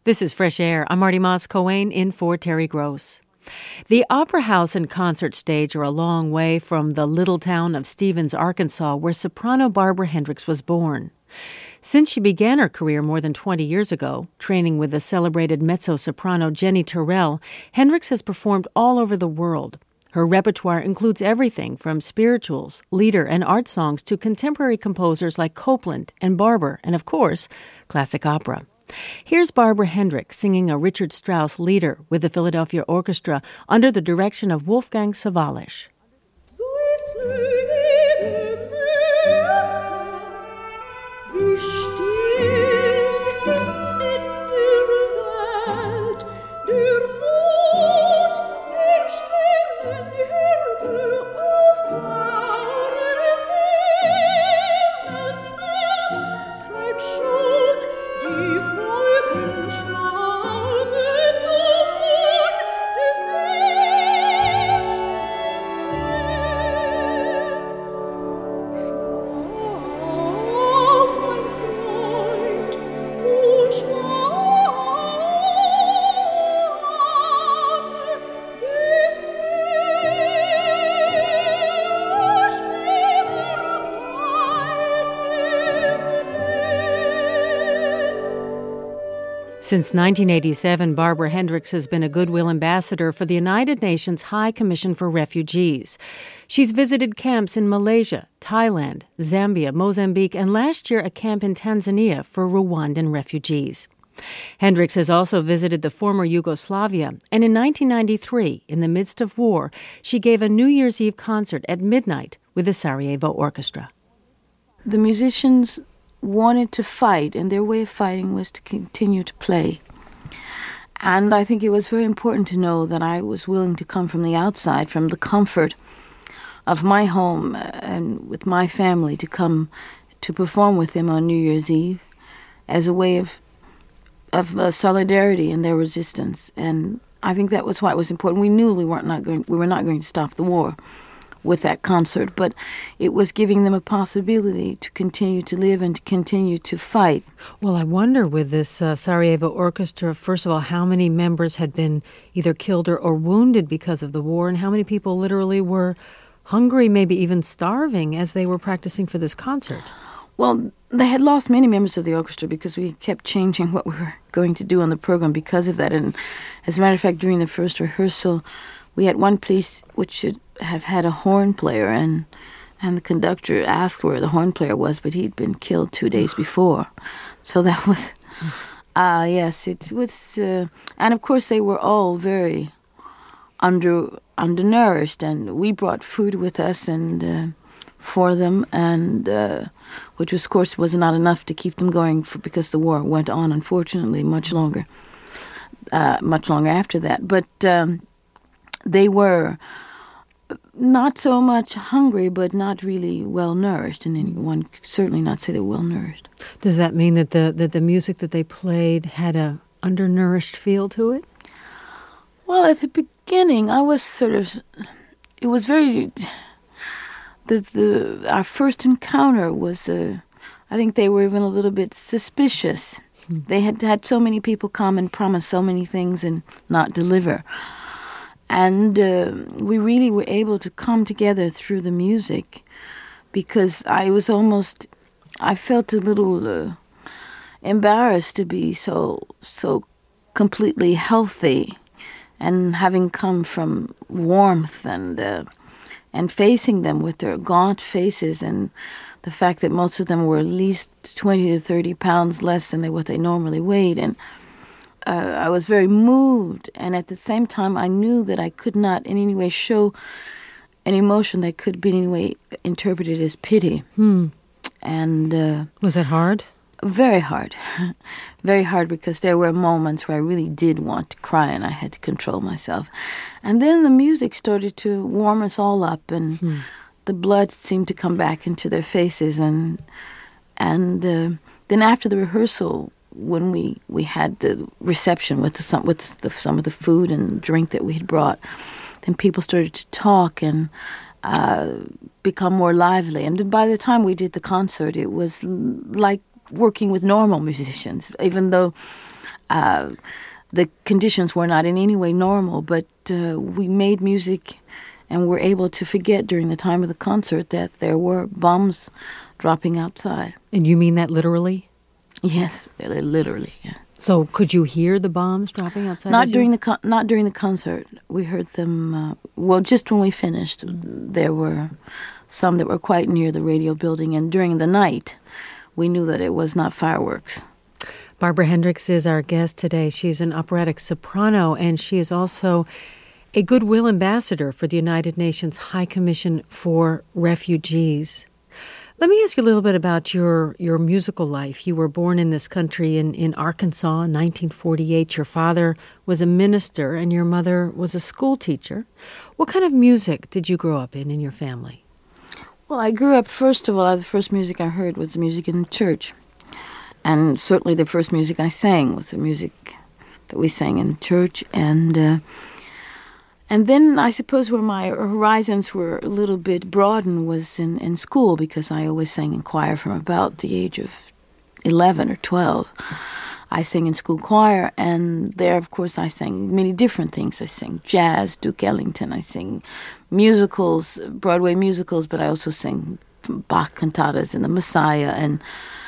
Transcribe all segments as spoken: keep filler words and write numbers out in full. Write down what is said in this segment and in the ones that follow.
This is Fresh Air. I'm Marty Moss-Coane in for Terry Gross. The Opera House and concert stage are a long way from the little town of Stevens, Arkansas, where soprano Barbara Hendricks was born. Since she began her career more than twenty years ago, training with the celebrated mezzo-soprano Jenny Turrell, Hendricks has performed all over the world. Her repertoire includes everything from spirituals, lieder, and art songs to contemporary composers like Copland and Barber, and of course, classic opera. Here's Barbara Hendricks singing a Richard Strauss lieder with the Philadelphia Orchestra under the direction of Wolfgang Sawallisch. Since nineteen eighty-seven, Barbara Hendricks has been a Goodwill Ambassador for the United Nations High Commission for Refugees. She's visited camps in Malaysia, Thailand, Zambia, Mozambique, and last year a camp in Tanzania for Rwandan refugees. Hendricks has also visited the former Yugoslavia, and in nineteen ninety-three, in the midst of war, she gave a New Year's Eve concert at midnight with the Sarajevo Orchestra. The musicians wanted to fight, and their way of fighting was to continue to play. And I think it was very important to know that I was willing to come from the outside, from the comfort of my home and with my family, to come to perform with them on New Year's Eve as a way of of uh, solidarity in their resistance. And I think that was why it was important. We knew we weren't not going we were not going to stop the war with that concert, but it was giving them a possibility to continue to live and to continue to fight. Well, I wonder with this uh, Sarajevo Orchestra, first of all, how many members had been either killed or, or wounded because of the war, and how many people literally were hungry, maybe even starving, as they were practicing for this concert? Well, they had lost many members of the orchestra because we kept changing what we were going to do on the program because of that. And as a matter of fact, during the first rehearsal, we had one piece which should have had a horn player, and and the conductor asked where the horn player was, but he'd been killed two days before. So that was, uh, yes, it was, uh, and of course they were all very under undernourished, and we brought food with us and uh, for them, and uh, which of course was not enough to keep them going for, because the war went on, unfortunately, much longer, uh, much longer after that. But um, they were not so much hungry, but not really well-nourished, and anyone could certainly not say they were well-nourished. Does that mean that the that the music that they played had a undernourished feel to it? Well, at the beginning, I was sort of, it was very, the, the our first encounter was, uh, I think they were even a little bit suspicious. Hmm. They had had so many people come and promise so many things and not deliver. And uh, we really were able to come together through the music, because I was almost, I felt a little uh, embarrassed to be so so completely healthy, and having come from warmth and uh, and facing them with their gaunt faces, and the fact that most of them were at least twenty to thirty pounds less than they, what they normally weighed, and Uh, I was very moved, and at the same time I knew that I could not in any way show an emotion that could be in any way interpreted as pity. Hmm. And uh, was it hard? Very hard. Very hard, because there were moments where I really did want to cry, and I had to control myself. And then the music started to warm us all up, and hmm. the blood seemed to come back into their faces. And and uh, then after the rehearsal, when we, we had the reception with the, some with the, some of the food and drink that we had brought, then people started to talk and uh, become more lively. And by the time we did the concert, it was like working with normal musicians, even though Uh, the conditions were not in any way normal, but uh, we made music and were able to forget during the time of the concert that there were bombs dropping outside. And you mean that literally? Yes, literally, yeah. So could you hear the bombs dropping outside? Not during the con- not during the concert. We heard them, uh, well, just when we finished. There were some that were quite near the radio building, and during the night, we knew that it was not fireworks. Barbara Hendricks is our guest today. She's an operatic soprano, and she is also a goodwill ambassador for the United Nations High Commission for Refugees. Let me ask you a little bit about your, your musical life. You were born in this country in, in Arkansas in nineteen forty-eight. Your father was a minister and your mother was a school teacher. What kind of music did you grow up in in your family? Well, I grew up, first of all, the first music I heard was the music in the church. And certainly the first music I sang was the music that we sang in the church. And uh, and then I suppose where my horizons were a little bit broadened was in, in school, because I always sang in choir from about the age of eleven or twelve. I sang in school choir, and there, of course, I sang many different things. I sang jazz, Duke Ellington. I sang musicals, Broadway musicals, but I also sang Bach cantatas and The Messiah and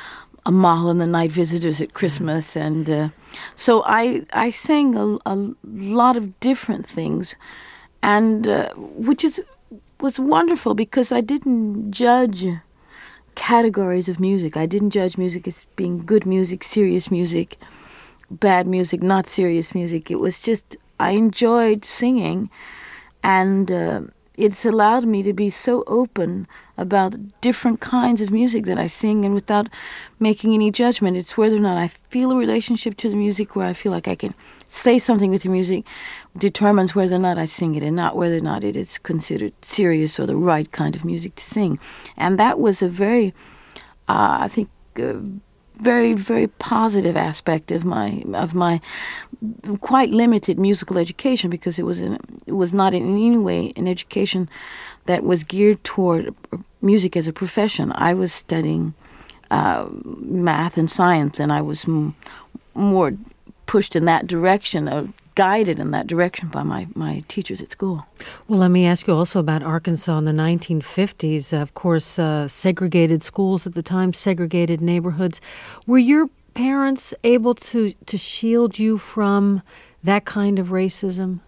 Amal and the Night Visitors at Christmas. And uh, so I I sang a, a lot of different things, and uh, which is was wonderful, because I didn't judge categories of music. I didn't judge music as being good music, serious music, bad music, not serious music. It was just, I enjoyed singing, and uh, it's allowed me to be so open about different kinds of music that I sing, and without making any judgment. It's whether or not I feel a relationship to the music, where I feel like I can say something with the music, determines whether or not I sing it, and not whether or not it is considered serious or the right kind of music to sing. And that was a very, uh, I think, uh, very, very positive aspect of my of my quite limited musical education, because it was in, it was not in any way an education that was geared toward music as a profession. I was studying uh, math and science, and I was m- more pushed in that direction, or guided in that direction by my, my teachers at school. Well, let me ask you also about Arkansas in the nineteen fifties. Of course, uh, segregated schools at the time, segregated neighborhoods. Were your parents able to, to shield you from that kind of racism?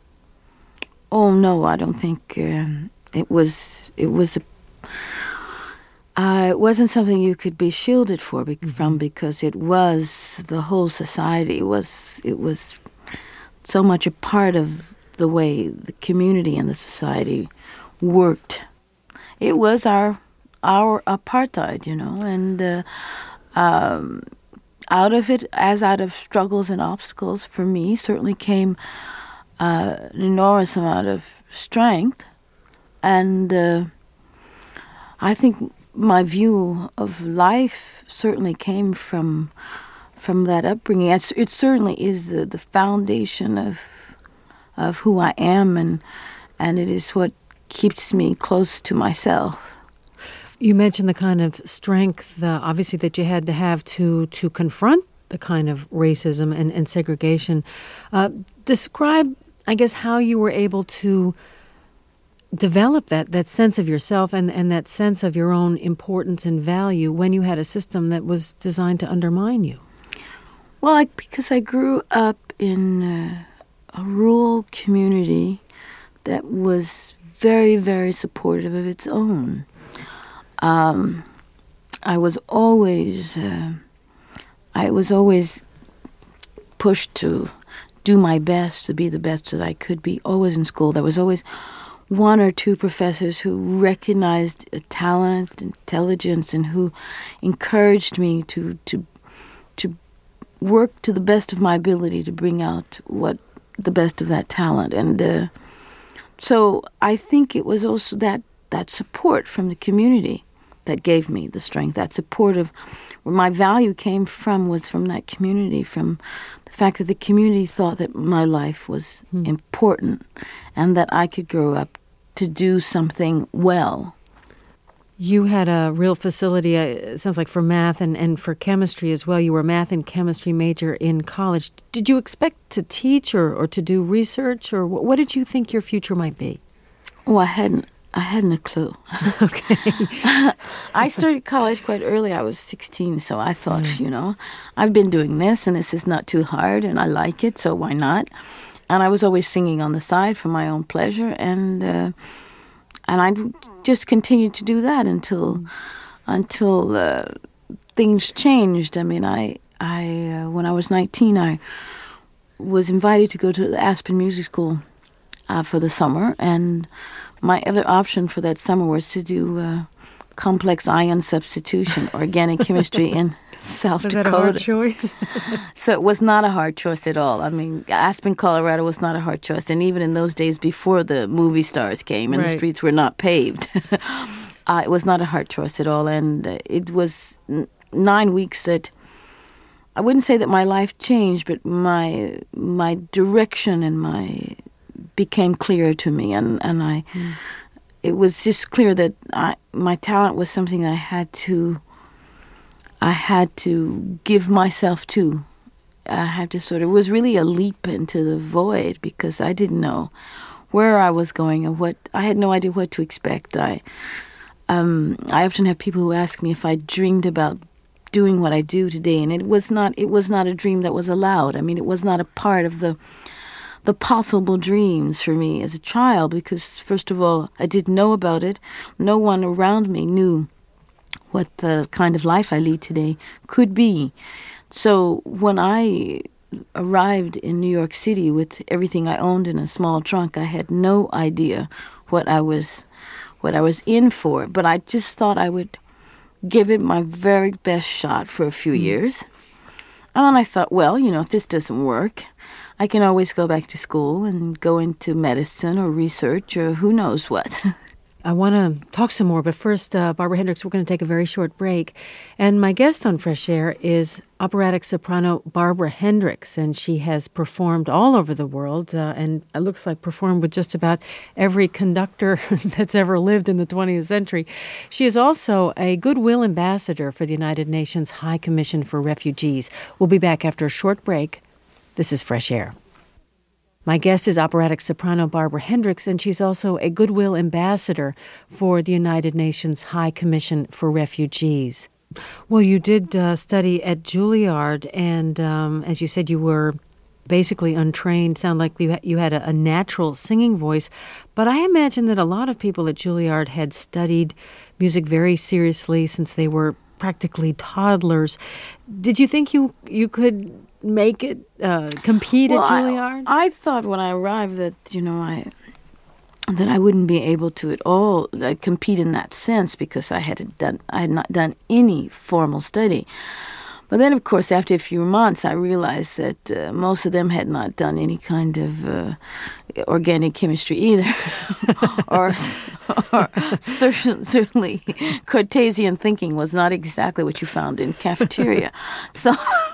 Oh, no, I don't think um, it was, it was a, uh, it wasn't something you could be shielded for be- mm-hmm. from, because it was the whole society. It was, it was so much a part of the way the community and the society worked. It was our our apartheid, you know, and uh, um, out of it, as out of struggles and obstacles, for me, certainly came uh, an enormous amount of strength. And uh, I think my view of life certainly came from from that upbringing. It's, it certainly is the, the foundation of of who I am, and and it is what keeps me close to myself. You mentioned the kind of strength, uh, obviously, that you had to have to to confront the kind of racism and, and segregation. Uh, describe, I guess, how you were able to develop that, that sense of yourself and, and that sense of your own importance and value when you had a system that was designed to undermine you. Well, I, because I grew up in uh, a rural community that was very, very supportive of its own. Um, I was always, uh, I was always pushed to do my best, to be the best that I could be. Always in school, there was always one or two professors who recognized talent, intelligence, and who encouraged me to to to work to the best of my ability to bring out what the best of that talent. And uh, so I think it was also that that support from the community that gave me the strength. That support of where my value came from was from that community, from the fact that the community thought that my life was hmm. important and that I could grow up to do something well. You had a real facility, uh, it sounds like, for math and, and for chemistry as well. You were a math and chemistry major in college. Did you expect to teach or, or to do research, or what did you think your future might be? Oh, I hadn't. I hadn't a clue. Okay. I started college quite early. I was sixteen, so I thought, mm. you know, I've been doing this, and this is not too hard, and I like it, so why not? And I was always singing on the side for my own pleasure, and uh, and I just continued to do that until mm. until uh, things changed. I mean, I I uh, when I was nineteen, I was invited to go to the Aspen Music School uh, for the summer, and my other option for that summer was to do uh, complex ion substitution, organic chemistry in South was Dakota. Was that a hard choice? So it was not a hard choice at all. I mean, Aspen, Colorado was not a hard choice. And even in those days before the movie stars came and right. the streets were not paved, uh, it was not a hard choice at all. And uh, it was n- nine weeks that, I wouldn't say that my life changed, but my my direction and my became clearer to me, and and I, mm. it was just clear that I, my talent was something I had to, I had to give myself to. I had to sort of, it was really a leap into the void because I didn't know where I was going and what, I had no idea what to expect. I, um, I often have people who ask me if I dreamed about doing what I do today, and it was not, it was not a dream that was allowed. I mean, it was not a part of the the possible dreams for me as a child because, first of all, I didn't know about it. No one around me knew what the kind of life I lead today could be. So when I arrived in New York City with everything I owned in a small trunk, I had no idea what I was what I was in for. But I just thought I would give it my very best shot for a few mm. years. And then I thought, well, you know, if this doesn't work, I can always go back to school and go into medicine or research or who knows what. I want to talk some more, but first, uh, Barbara Hendricks, we're going to take a very short break. And my guest on Fresh Air is operatic soprano Barbara Hendricks, and she has performed all over the world, uh, and it looks like performed with just about every conductor that's ever lived in the twentieth century. She is also a goodwill ambassador for the United Nations High Commission for Refugees. We'll be back after a short break. This is Fresh Air. My guest is operatic soprano Barbara Hendricks, and she's also a goodwill ambassador for the United Nations High Commission for Refugees. Well, you did uh, study at Juilliard, and um, as you said, you were basically untrained. Sound like you, ha- you had a, a natural singing voice. But I imagine that a lot of people at Juilliard had studied music very seriously since they were practically toddlers. Did you think you you could make it, uh, compete well, at Juilliard? I, I thought when I arrived that, you know, I that I wouldn't be able to at all uh, compete in that sense because I had done I had not done any formal study. But then, of course, after a few months, I realized that uh, most of them had not done any kind of uh, organic chemistry either, or, or certain, certainly Cartesian thinking was not exactly what you found in cafeteria. So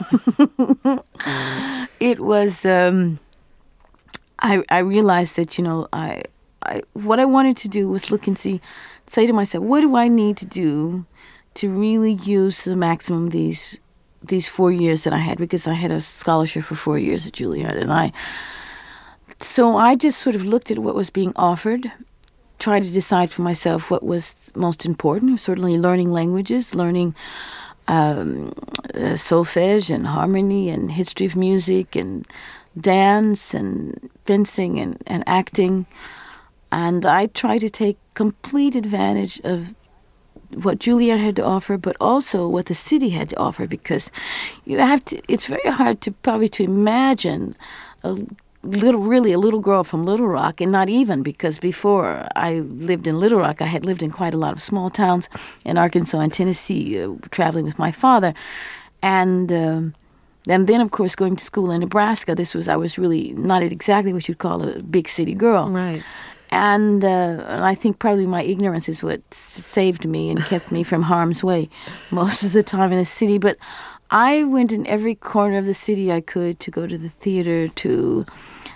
it was. Um, I I realized that you know I I what I wanted to do was look and see, say to myself, what do I need to do to really use the maximum of these. these four years that I had, because I had a scholarship for four years at Juilliard, and I, so I just sort of looked at what was being offered, tried to decide for myself what was most important. Certainly learning languages, learning um, uh, solfege and harmony and history of music and dance and fencing and, and acting. And I tried to take complete advantage of what Juilliard had to offer, but also what the city had to offer, because you have to, it's very hard to probably to imagine a little, really a little girl from Little Rock, and not even, because before I lived in Little Rock, I had lived in quite a lot of small towns in Arkansas and Tennessee, uh, traveling with my father. And, um, and then, of course, going to school in Nebraska, this was, I was really not exactly what you'd call a big city girl. Right. And, uh, and I think probably my ignorance is what saved me and kept me from harm's way most of the time in the city. But I went in every corner of the city I could to go to the theater, to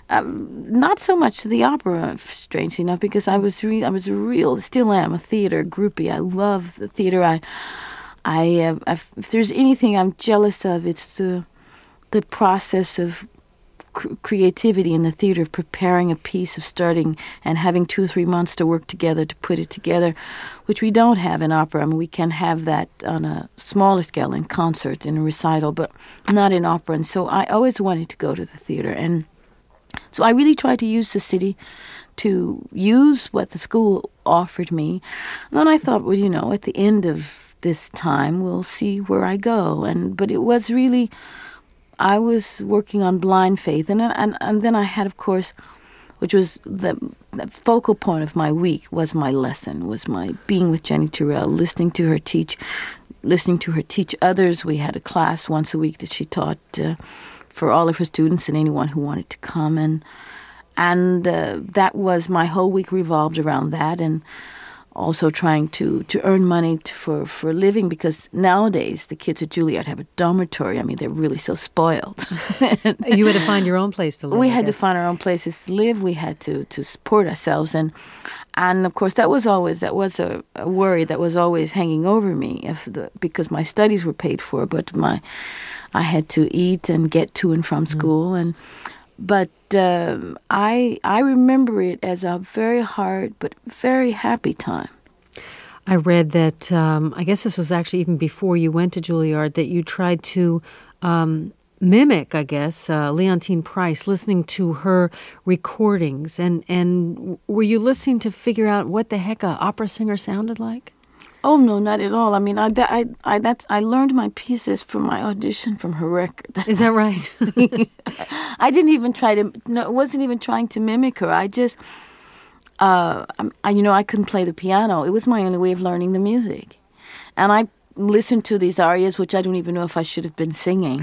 Um, not so much the opera, strangely enough, because I was re- I was a real, still am a theater groupie. I love the theater. I, I, uh, if there's anything I'm jealous of, it's the, the process of cr- creativity in the theater, of preparing a piece, of starting and having two or three months to work together to put it together, which we don't have in opera. I mean, we can have that on a smaller scale in concerts, in a recital, but not in opera. And so I always wanted to go to the theater, and so I really tried to use the city to use what the school offered me. And then I thought, well, you know, at the end of this time, we'll see where I go. And but it was really, I was working on blind faith. And and, and then I had, of course, which was the, the focal point of my week, was my lesson, was my being with Jenny Turrell, listening to her teach, listening to her teach others. We had a class once a week that she taught uh, for all of her students and anyone who wanted to come. And and uh, that was, my whole week revolved around that, and also trying to, to earn money to, for, for a living, because nowadays the kids at Juilliard have a dormitory. I mean, they're really so spoiled. You had to find your own place to live. We had to find our own places to live. We had to, to support ourselves. And, and of course, that was always, that was a, a worry that was always hanging over me, if the, because my studies were paid for, but my... I had to eat and get to and from school, and but um, I I remember it as a very hard but very happy time. I read that um, I guess this was actually even before you went to Juilliard, that you tried to um, mimic, I guess, uh, Leontyne Price, listening to her recordings, and and were you listening to figure out what the heck a opera singer sounded like? Oh no, not at all. I mean, I that, I I that's I learned my pieces from my audition from her record. That's, Is that right? I didn't even try to. No, it wasn't even trying to mimic her. I just, uh, I, you know, I couldn't play the piano. It was my only way of learning the music, and I listened to these arias, which I don't even know if I should have been singing.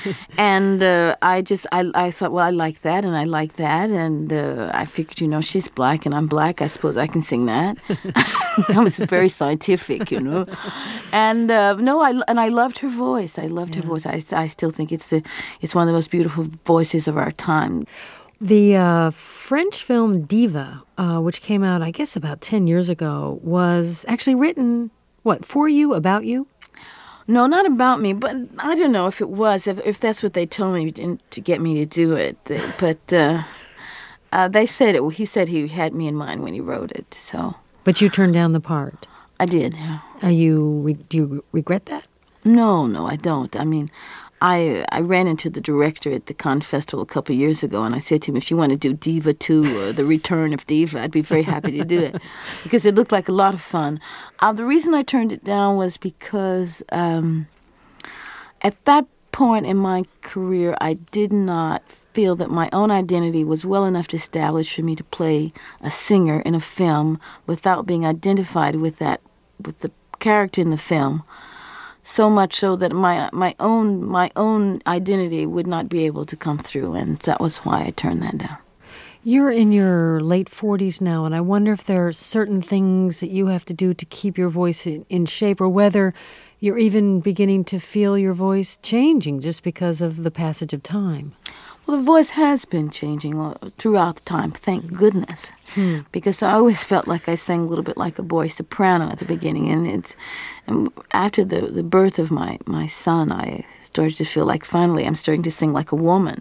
And uh, I just, I, I thought, well, I like that, and I like that, and uh, I figured, you know, she's black and I'm black. I suppose I can sing that. I was very scientific, you know. And uh, no, I and I loved her voice. I loved yeah. her voice. I, I still think it's the, it's one of the most beautiful voices of our time. The uh, French film Diva, uh, which came out, I guess, about ten years ago, was actually written, what, for you, about you? No, not about me, but I don't know if it was, if, if that's what they told me to get me to do it. But uh, uh, they said it. He said he had me in mind when he wrote it. So. But you turned down the part. I did. Yeah. Are you? Do you regret that? No, no, I don't. I mean, I I ran into the director at the Cannes Festival a couple of years ago, and I said to him, if you want to do Diva two or The Return of Diva, I'd be very happy to do it, because it looked like a lot of fun. Uh, the reason I turned it down was because um, at that point in my career, I did not feel that my own identity was well enough to establish for me to play a singer in a film without being identified with that, with the character in the film. So much so that my my own my own identity would not be able to come through, and that was why I turned that down. You're in your late forties now, and I wonder if there are certain things that you have to do to keep your voice in, in shape, or whether you're even beginning to feel your voice changing just because of the passage of time. Well, the voice has been changing throughout the time, thank goodness, hmm. because I always felt like I sang a little bit like a boy soprano at the beginning, and it's and after the, the birth of my, my son, I started to feel like finally I'm starting to sing like a woman,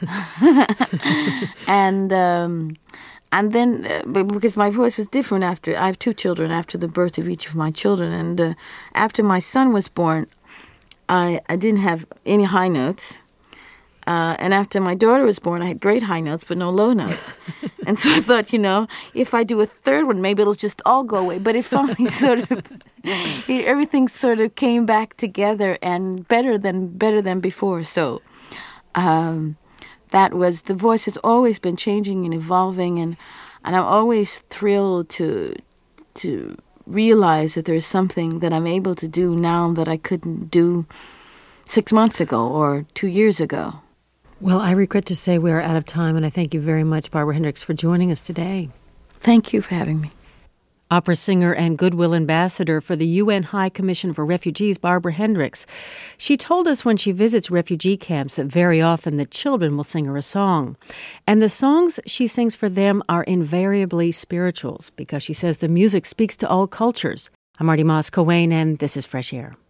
and um, and then uh, because my voice was different after I have two children after the birth of each of my children, and uh, after my son was born, I I didn't have any high notes. Uh, and after my daughter was born, I had great high notes, but no low notes. And so I thought, you know, if I do a third one, maybe it'll just all go away. But it finally sort of, it, everything sort of came back together and better than better than before. So um, that was, the voice has always been changing and evolving. And, and I'm always thrilled to to realize that there's something that I'm able to do now that I couldn't do six months ago or two years ago. Well, I regret to say we are out of time, and I thank you very much, Barbara Hendricks, for joining us today. Thank you for having me. Opera singer and goodwill ambassador for the U N High Commission for Refugees, Barbara Hendricks. She told us when she visits refugee camps that very often the children will sing her a song. And the songs she sings for them are invariably spirituals because she says the music speaks to all cultures. I'm Marty Moss Coane, and this is Fresh Air.